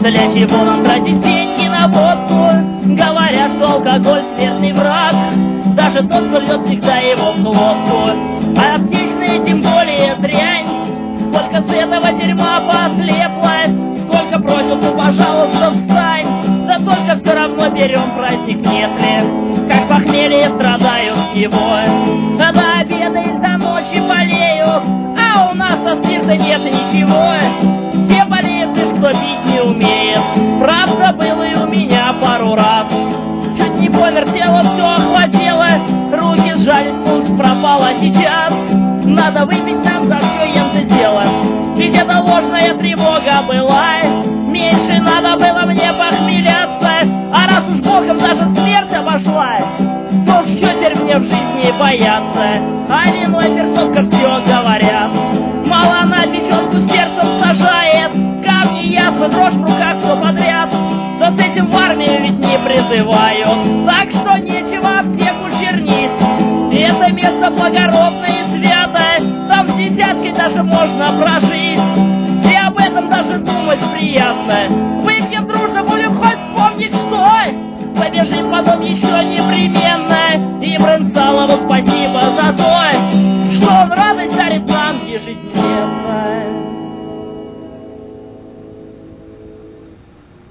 Для чего нам тратить деньги на водку? Говорят, что алкоголь смертный враг. Даже тот, кто льет, всегда его в глотку. А аптечные тем более дрянь. Сколько с этого дерьма послепло, сколько просил, то, пожалуйста, встань. Да только все равно берем праздник, нет ли? Как похмелье страдают его. А до обеда и до ночи болею, а у нас со спирта нет ничего. Все болеют лишь, кто пить не умеет. Правда, было и у меня пару раз. Чуть не помер, тело все охватило, руки сжались, пульс пропал, а сейчас надо выпить нам за все это дело. Ведь это ложная тревога была. Меньше надо было мне похмеляться. А раз уж боком даже смерть обошла, то что теперь мне в жизни бояться? А вино и перцовка все говорят. Мало на печенку сердцем сажает. Камни, ясно, дрожь в руках, все подряд. Но с этим в армию ведь не призывают. Так что нечего аптеку чернить. Это место благородное.